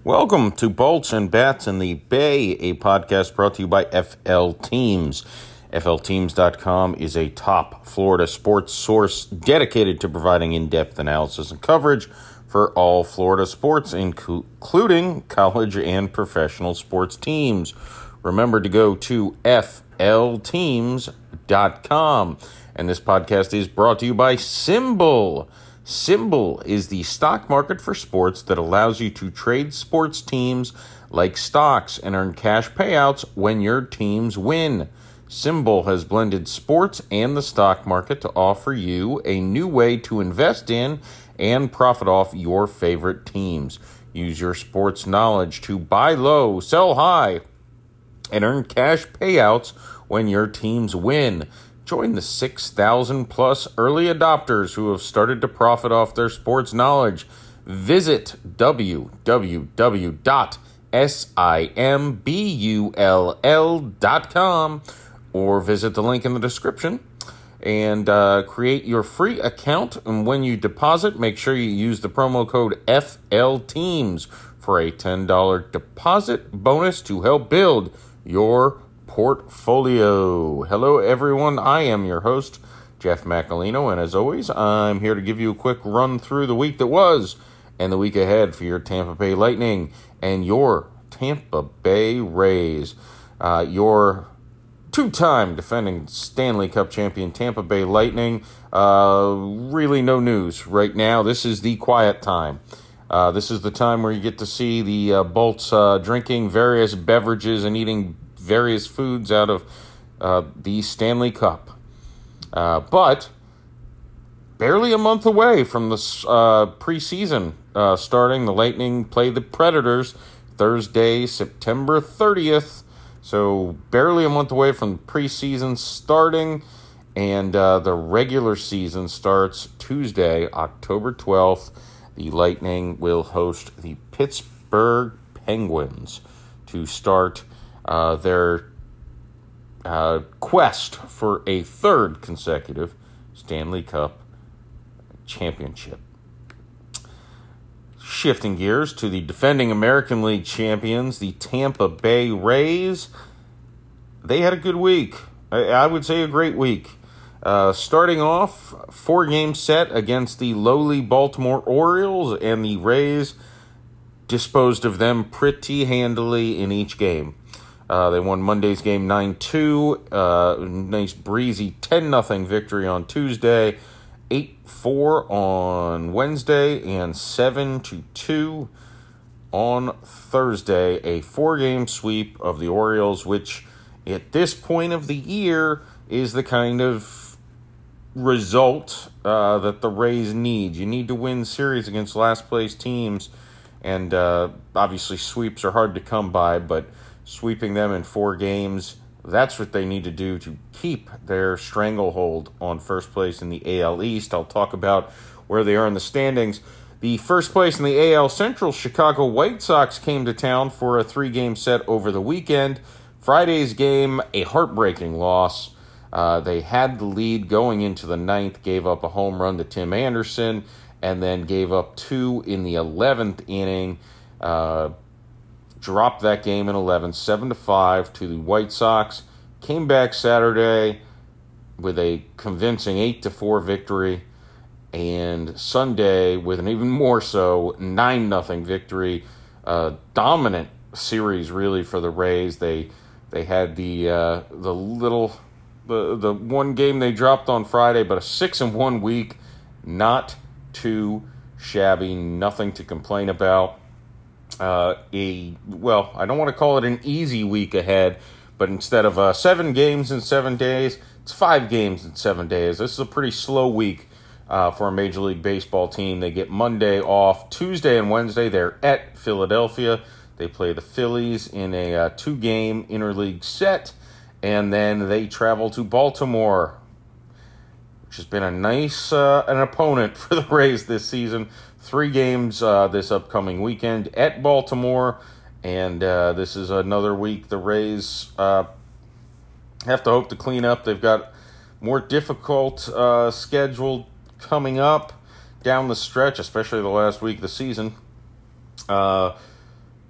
Welcome to Bolts and Bats in the Bay, a podcast brought to you by FL Teams. FLTeams.com is a top Florida sports source dedicated to providing in-depth analysis and coverage for all Florida sports, including college and professional sports teams. Remember to go to FLTeams.com. And this podcast is brought to you by Symbol. Symbol is the stock market for sports that allows you to trade sports teams like stocks and earn cash payouts when your teams win. Symbol has blended sports and the stock market to offer you a new way to invest in and profit off your favorite teams. Use your sports knowledge to buy low, sell high, and earn cash payouts when your teams win. Join the 6,000 plus early adopters who have started to profit off their sports knowledge. Visit www.simbull.com or visit the link in the description and create your free account. And when you deposit, make sure you use the promo code FLTeams for a $10 deposit bonus to help build your portfolio. Hello, everyone. I am your host, Jeff Macalino, and as always, I'm here to give you a quick run through the week that was and the week ahead for your Tampa Bay Lightning and your Tampa Bay Rays. Your two-time defending Stanley Cup champion Tampa Bay Lightning. Really no news right now. This is the quiet time. This is the time where you get to see the Bolts drinking various beverages and eating various foods out of the Stanley Cup. But barely a month away from the preseason starting, the Lightning play the Predators Thursday, September 30th. So barely a month away from the preseason starting, and the regular season starts Tuesday, October 12th. The Lightning will host the Pittsburgh Penguins to start their quest for a third consecutive Stanley Cup championship. Shifting gears to the defending American League champions, the Tampa Bay Rays. They had a good week. I would say a great week. Starting off, 4-game set against the lowly Baltimore Orioles, and the Rays disposed of them pretty handily in each game. They won Monday's game 9-2, nice breezy 10-0 victory on Tuesday, 8-4 on Wednesday, and 7-2 on Thursday. A 4-game sweep of the Orioles, which at this point of the year is the kind of result that the Rays need. You need to win series against last-place teams, and obviously sweeps are hard to come by, but sweeping them in 4 games, that's what they need to do to keep their stranglehold on first place in the AL East. I'll talk about where they are in the standings. The first place in the AL Central, Chicago White Sox, came to town for a 3-game set over the weekend. Friday's game, a heartbreaking loss. They had the lead going into the 9th, gave up a home run to Tim Anderson, and then gave up 2 in the 11th inning. Dropped that game in 11, 7-5 to the White Sox. Came back Saturday with a convincing 8-4 victory, and Sunday with an even more so 9-0 victory. Dominant series really for the Rays. They had the one game they dropped on Friday, but a 6-1 week, not too shabby, nothing to complain about. I don't want to call it an easy week ahead, but instead of 7 games in 7 days, it's 5 games in 7 days. This is a pretty slow week for a Major League Baseball team. They get Monday off. Tuesday and Wednesday, they're at Philadelphia. They play the Phillies in a 2-game interleague set, and then they travel to Baltimore, which has been a nice an opponent for the Rays this season. 3 games this upcoming weekend at Baltimore, and this is another week the Rays have to hope to clean up. They've got more difficult schedule coming up down the stretch, especially the last week of the season.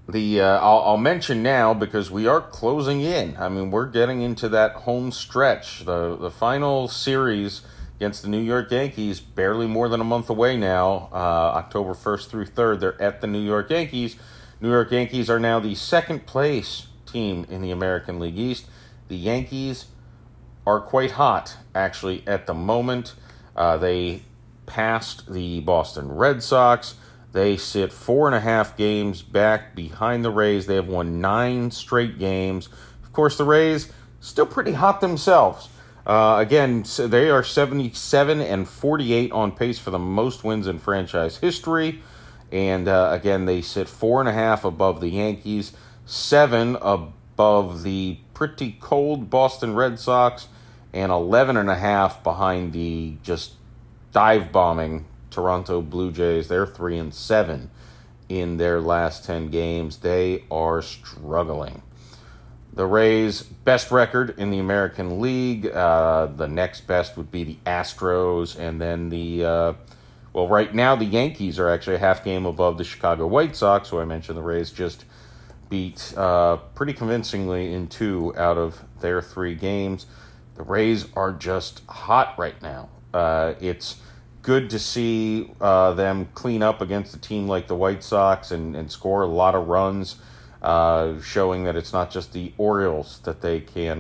I'll mention now because we are closing in. I mean, we're getting into that home stretch. The final series against the New York Yankees, barely more than a month away now. October 1st through 3rd, they're at the New York Yankees. New York Yankees are now the second place team in the American League East. The Yankees are quite hot, actually, at the moment. They passed the Boston Red Sox. They sit 4.5 games back behind the Rays. They have won 9 straight games. Of course, the Rays still pretty hot themselves. Again, so they are 77-48 on pace for the most wins in franchise history. And again, they sit 4.5 above the Yankees, 7 above the pretty cold Boston Red Sox, and 11.5 behind the just dive-bombing Toronto Blue Jays. They're 3-7 in their last 10 games. They are struggling. The Rays' best record in the American League. The next best would be the Astros, and then right now the Yankees are actually a half game above the Chicago White Sox, who I mentioned the Rays just beat pretty convincingly in 2 out of their 3 games. The Rays are just hot right now. It's good to see them clean up against a team like the White Sox and score a lot of runs, showing that it's not just the Orioles that they can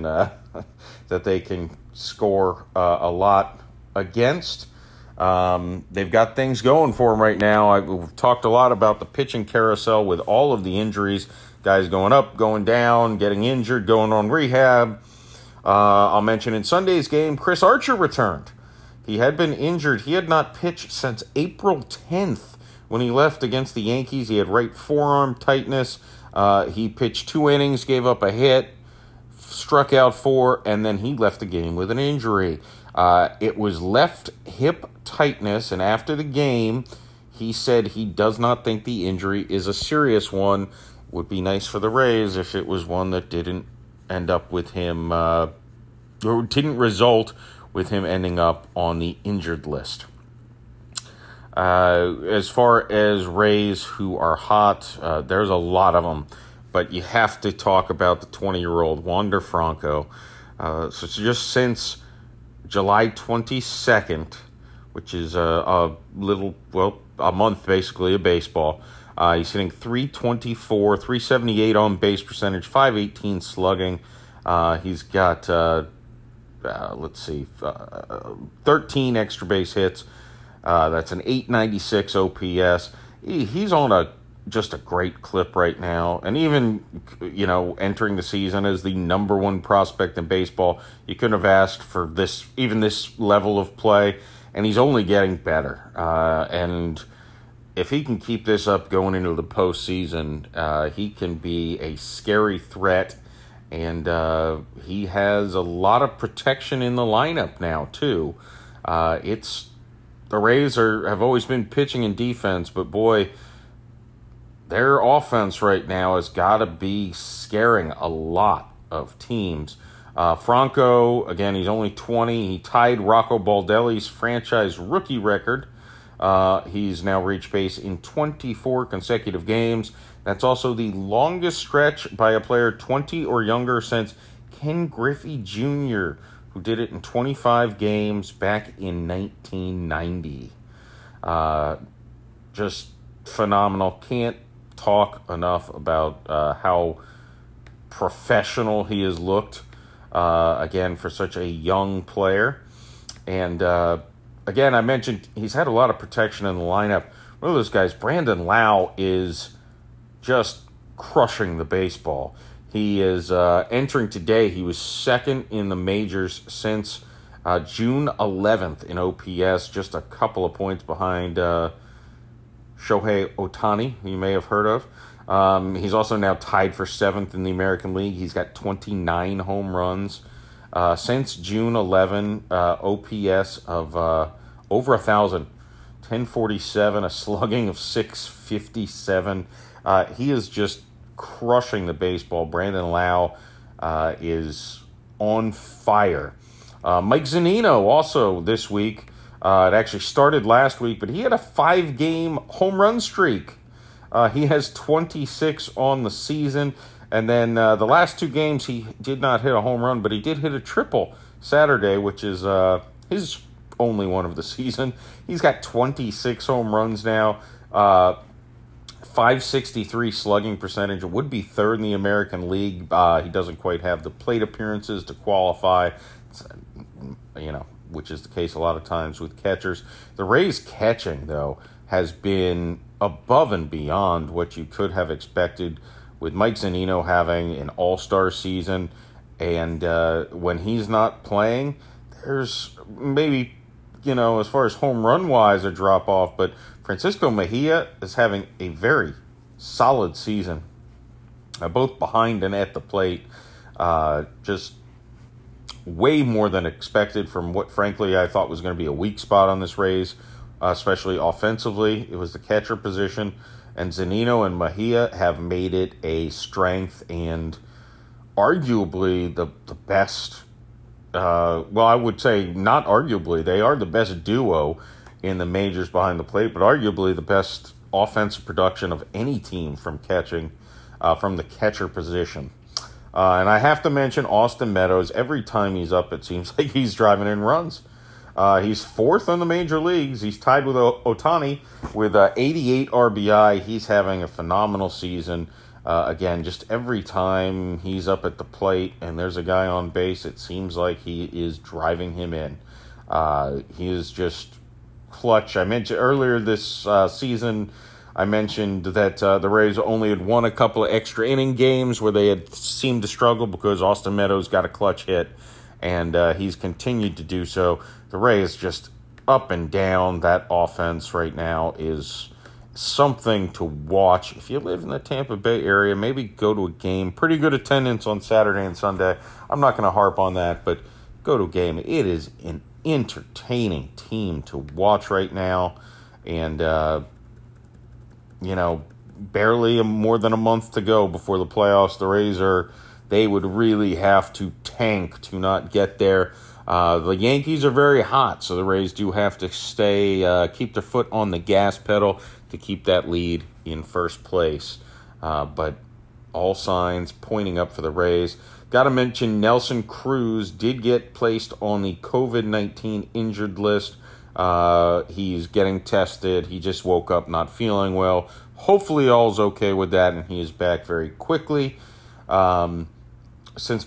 score a lot against. They've got things going for them right now. We've talked a lot about the pitching carousel with all of the injuries, guys going up, going down, getting injured, going on rehab. I'll mention in Sunday's game, Chris Archer returned. He had been injured. He had not pitched since April 10th when he left against the Yankees. He had right forearm tightness. He pitched 2 innings, gave up a hit, struck out 4, and then he left the game with an injury. It was left hip tightness, and after the game, he said he does not think the injury is a serious one. Would be nice for the Rays if it was one that didn't end up with him, or didn't result with him ending up on the injured list. As far as Rays who are hot, there's a lot of them, but you have to talk about the 20-year-old Wander Franco. So just since July 22nd, which is a month basically of baseball, he's hitting .324, .378 on base percentage, .518 slugging. He's got 13 extra base hits. That's an .896 OPS. He's on just a great clip right now. And even, entering the season as the number 1 prospect in baseball, you couldn't have asked for this level of play. And he's only getting better. And if he can keep this up going into the postseason, he can be a scary threat. And he has a lot of protection in the lineup now, too. The Rays have always been pitching and defense, but boy, their offense right now has got to be scaring a lot of teams. Franco, again, he's only 20. He tied Rocco Baldelli's franchise rookie record. He's now reached base in 24 consecutive games. That's also the longest stretch by a player 20 or younger since Ken Griffey Jr., who did it in 25 games back in 1990. Just phenomenal. Can't talk enough about how professional he has looked, again, for such a young player. And, again, I mentioned he's had a lot of protection in the lineup. One of those guys, Brandon Lau, is just crushing the baseball. He is entering today. He was second in the majors since June 11th in OPS, just a couple of points behind Shohei Ohtani, who you may have heard of. He's also now tied for 7th in the American League. He's got 29 home runs. Since June 11, OPS of over 1,000, 1047, a slugging of 657. He is just crushing the baseball. Brandon Lau is on fire. Mike Zunino also this week. It actually started last week, but he had a 5-game home run streak. He has 26 on the season. And then the last two games, he did not hit a home run, but he did hit a triple Saturday, which is his only one of the season. He's got 26 home runs now, 563 slugging percentage. It would be third in the American League. He doesn't quite have the plate appearances to qualify, which is the case a lot of times with catchers. The Rays' catching, though, has been above and beyond what you could have expected, with Mike Zunino having an all-star season. And when he's not playing, there's maybe, as far as home run-wise, a drop-off. But Francisco Mejia is having a very solid season, both behind and at the plate. Just way more than expected from what, frankly, I thought was going to be a weak spot on this Rays, especially offensively. It was the catcher position. And Zunino and Mejia have made it a strength and arguably the best, I would say not arguably, they are the best duo in the majors behind the plate, but arguably the best offensive production of any team from catching, from the catcher position. And I have to mention Austin Meadows. Every time he's up, it seems like he's driving in runs. He's fourth in the major leagues. He's tied with Ohtani with 88 RBI. He's having a phenomenal season. Again, just every time he's up at the plate and there's a guy on base, it seems like he is driving him in. He is just clutch. I mentioned earlier this season, I mentioned that the Rays only had won a couple of extra inning games where they had seemed to struggle because Austin Meadows got a clutch hit, and he's continued to do so. The Rays just up and down. That offense right now is something to watch. If you live in the Tampa Bay area, maybe go to a game. Pretty good attendance on Saturday and Sunday. I'm not going to harp on that, but go to a game. It is an entertaining team to watch right now. And, barely more than a month to go before the playoffs. The Rays they would really have to tank to not get there. The Yankees are very hot, so the Rays do have to keep their foot on the gas pedal to keep that lead in first place. But all signs pointing up for the Rays. Got to mention Nelson Cruz did get placed on the COVID-19 injured list. He's getting tested. He just woke up not feeling well. Hopefully all's okay with that, and he is back very quickly. Since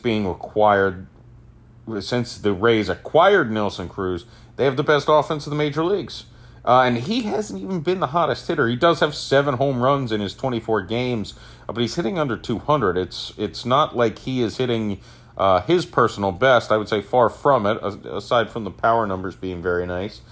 the Rays acquired Nelson Cruz, they have the best offense in the major leagues. And he hasn't even been the hottest hitter. He does have 7 home runs in his 24 games, but he's hitting under 200. It's not like he is hitting his personal best. I would say far from it, aside from the power numbers being very nice.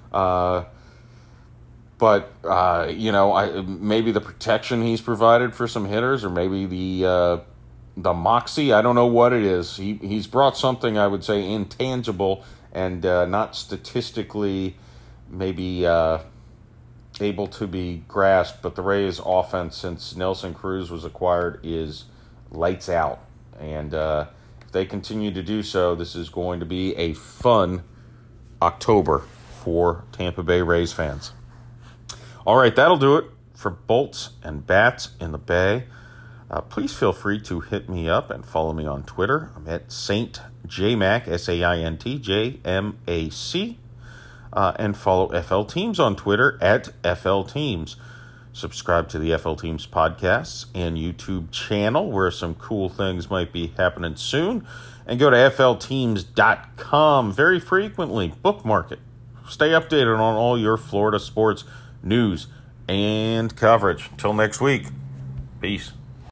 But maybe the protection he's provided for some hitters, or maybe the moxie. I don't know what it is. He's brought something, I would say, intangible and not statistically maybe able to be grasped. But the Rays' offense, since Nelson Cruz was acquired, is lights out. And if they continue to do so, this is going to be a fun October for Tampa Bay Rays fans. All right, that'll do it for Bolts and Bats in the Bay. Please feel free to hit me up and follow me on Twitter. I'm at Saint JMac, SaintJmac. And follow FL Teams on Twitter at FL Teams. Subscribe to the FL Teams podcasts and YouTube channel, where some cool things might be happening soon. And go to FLTeams.com very frequently. Bookmark it. Stay updated on all your Florida sports news and coverage. Until next week, peace.